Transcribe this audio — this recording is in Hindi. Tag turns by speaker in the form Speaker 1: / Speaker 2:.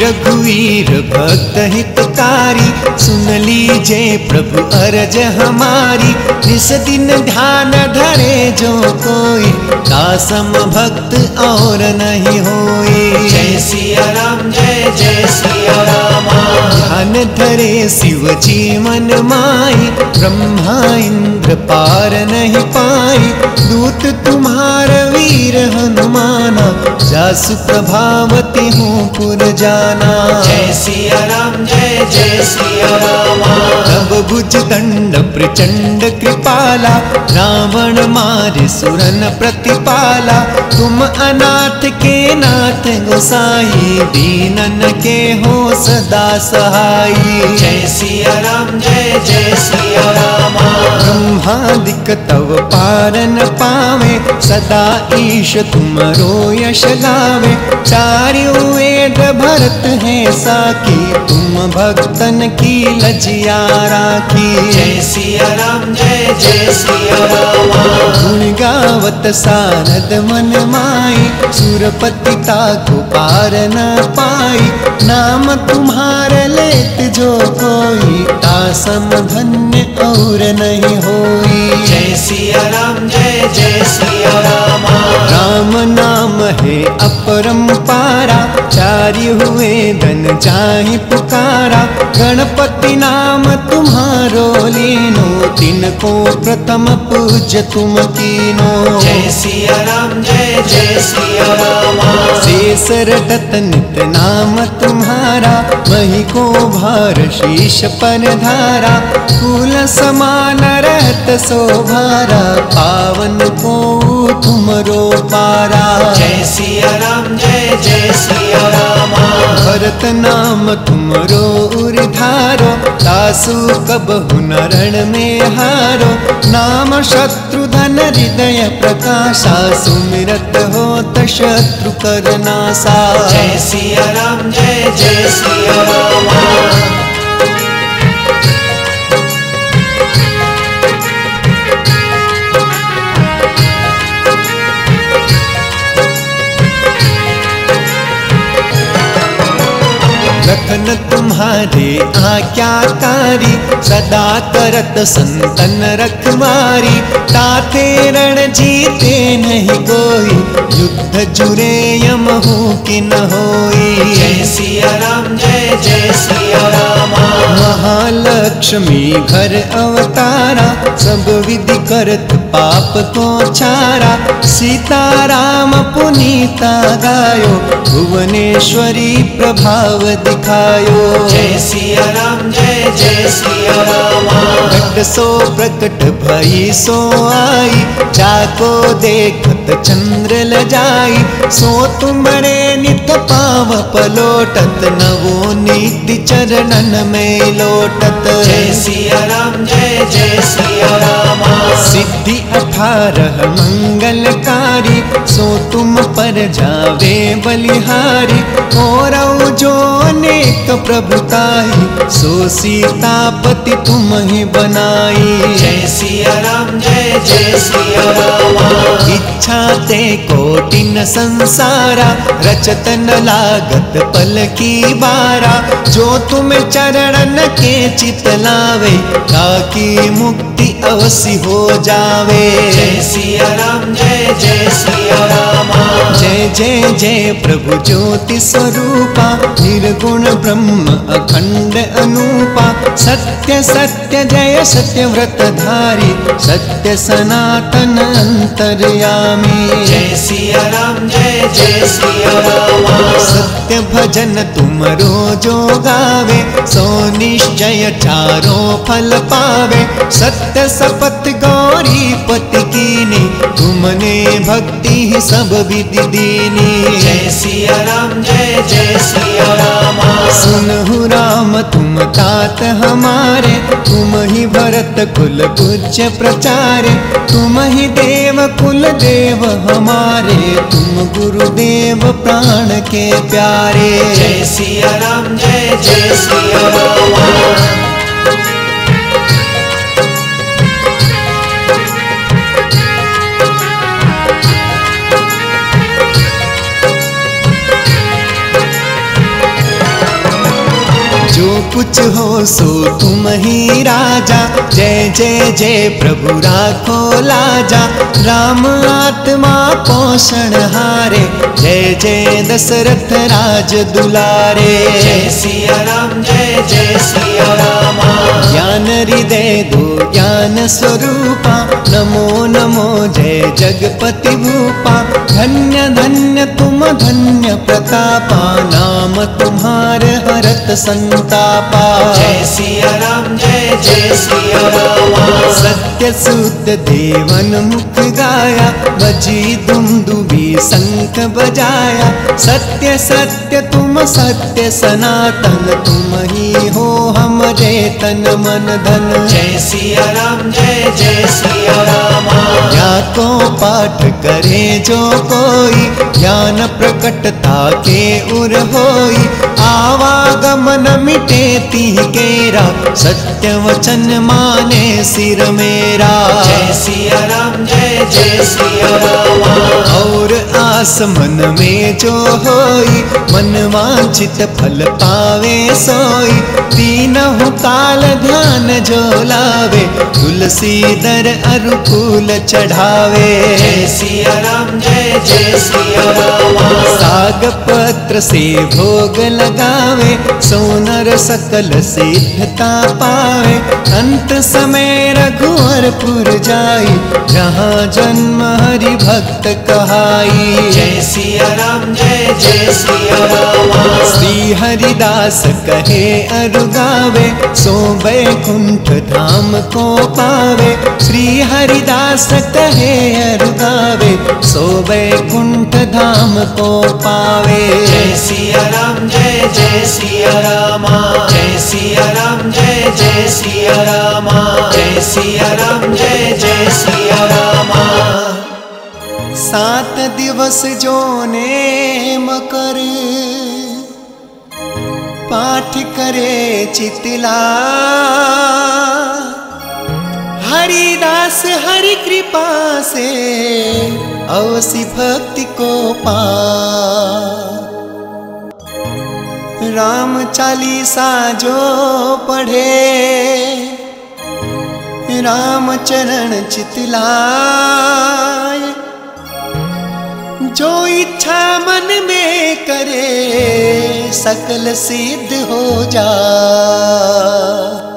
Speaker 1: रघुवीर भक्त हितकारी, सुन लीजे प्रभु अरज हमारी। निस दिन ध्यान धरे जो कोई, दासम भक्त और नहीं होई।
Speaker 2: जय सिया राम जय जय सिया राम।
Speaker 1: ध्यान धरे शिव जी मन माई, ब्रह्मा इंद्र पार नहीं पाई। दूत तुम्हार वीर हनुमाना, जासु प्रभावती हूँ पुर जाना।
Speaker 2: जय सिया राम जय जय सिया राम।
Speaker 1: तब भुज दंड प्रचंड कृपाला, रावण मारे सुरन प्रतिपाला। तुम अनाथ के नाथ गोसाई, दीनन के हो सदा सहाई।
Speaker 2: जय सिया राम जय जय सिया राम।
Speaker 1: ब्रह्मादिक तव पारन पावे, सदा ईश तुमरो यश गावे। चारों वेद भरत है साकी, तुम भक्तन की लजिया राखी।
Speaker 2: जय सिया राम जय जय सिया राम।
Speaker 1: गुण गावत सारद मन माई, सुरपति ताको पार न पाई। नाम तुम्हार लेत जो कोई, तासम धन्य और नहीं होई।
Speaker 2: जय सिया राम जय जय सिया राम।
Speaker 1: राम नाम है अपरंपारा, चारि हुए धन चाहि पुकारा। गणपति नाम तुम्हारो लीनो, तिनको प्रथम पूज्य तुम कीनो।
Speaker 2: जय सिया राम जय जय सिया राम।
Speaker 1: शेष रटत नित नाम तुम्हारा, वही को भार शीश पर धारा। फूल समान रहत शोभारा, पावन को तुमरो पारा।
Speaker 2: जय सिया राम जय जय सिया राम।
Speaker 1: भरत नाम तुमरो उर्धारो, तासु कबहु न रण में हारो। नाम शत्रुधन हृदय प्रकाशा, सुमिरत होत शत्रु कर नासा।
Speaker 2: जय सिया राम जय जय सिया राम।
Speaker 1: लखन तुम्हारे आज्ञाकारी, सदा करत संतन रखवारी। ताते रण जीते नहीं कोई, युद्ध जुरे यम हूँ कि न होई।
Speaker 2: जय सिया राम जय जय सिया राम।
Speaker 1: महालक्ष्मी घर अवतारा, सब विधि करत पाप को छारा। सीताराम पुनीता गायो, भुवनेश्वरी प्रभाव दिखायो।
Speaker 2: जय सिया राम जय जय सिया राम।
Speaker 1: घट सो प्रकट भई सो आई, जाको देखत चंद्र लजाई। सो तुमरे नित पाव पलोटत, नवो नीति चरणन में लोटत।
Speaker 2: जय सिया राम जय जय सिया राम।
Speaker 1: सिद्धि 18 मंगलकारी, सो तुम पर जावे बलिहारी। और जो अनेक प्रभुताई, सो सीतापति तुम ही बनाई।
Speaker 2: जय सिया राम जय जय सिया राम।
Speaker 1: इच्छा ते कोटिन संसारा, रचत न लागत पल की बारा। जो तुम चरणन के चित लावे, ताकि मुक्ति अवश्य हो जावे।
Speaker 2: जय सिया राम जय जय सिया राम।
Speaker 1: जय जय जय प्रभु ज्योति स्वरूपा, निर्गुण ब्रह्म अखंड अनूपा। सत्य सत्य जय सत्य व्रत धारी, सत्य सनातन अंतर्यामी।
Speaker 2: जय सिया राम जय जय सिया राम।
Speaker 1: सत्य भजन तुम रोजो गावे, सो निश्चय चारों फल पावे। सत्य सपथ गौरी पति कीनी, तुमने भक्ति ही सब विधि दीनी।
Speaker 2: जय सिया राम जय जय सिया राम।
Speaker 1: सुनहु राम तुम तात हमारे, तुम ही भरत कुल पूज्य प्रचारे। तुम ही देव कुल देव हमारे, तुम गुरुदेव प्राण के प्यारे।
Speaker 2: जय सिया राम जय जय सिया राम।
Speaker 1: जो कुछ हो सो तुम ही राजा, जय जय जय प्रभु राखो लाजा। राम आत्मा पोषण हारे, जय जय दशरथ राज दुलारे।
Speaker 2: जय सिया राम जय जय सिया रामा।
Speaker 1: ज्ञान हृदय दो ज्ञान स्वरूपा, नमो नमो जय जगपति भूपा। धन्य धन्य तुम धन्य प्रतापा, नाम तुम्हारे हरत संतापा।
Speaker 2: जय सिया राम जय जय सिया रामा।
Speaker 1: सत्य शुद्ध देवन मुख गाया, बजी दुमदुबी शंख बजाया। सत्य सत्य तुम सत्य सनातन, तुम ही हो हमरे तन मन धन।
Speaker 2: जय सिया राम जय जय सिया रामा।
Speaker 1: या को पाठ करे जो कोई, ज्ञान प्रकटता के उर होई। आवागमन मिटे तिह केरा, सत्य वचन माने सिर मेरा।
Speaker 2: जय सिया राम जय जय सिया रामा।
Speaker 1: और आस मन में जो होई, मन वांछित फल पावे सोई। तीनों काल ध्यान जो लावे, तुलसी दर अरु फूल चढ़ावे।
Speaker 2: जय सिया राम जय जय सिया रामा।
Speaker 1: साग पत्र से भोग लगावे, सोनर सकल सिद्धता पावे। अंत समय रघुवरपुर जाई, जहाँ जन्म हरि भक्त कहाई।
Speaker 2: जय सिया राम जय जय सिया रामा।
Speaker 1: श्री हरिदास कहे अरु गावे, सो बैकुंठ धाम को पावे। श्री हरिदास कहे अरु गावे, सो बैकुंठ धाम को पावे।
Speaker 2: जय सिया राम जय जय सिया रामा। जय सिया राम जय जय सिया रामा। जय सिया राम जय जय सिया रामा।
Speaker 1: 7 दिवस जो नेम करे, पाठ करे चितला। हरिदास हरि कृपा से, अवसि भक्ति को पा। राम चालीसा जो पढ़े, राम चरण चितलाए। जो इच्छा मन में करे, सकल सिद्ध हो जा।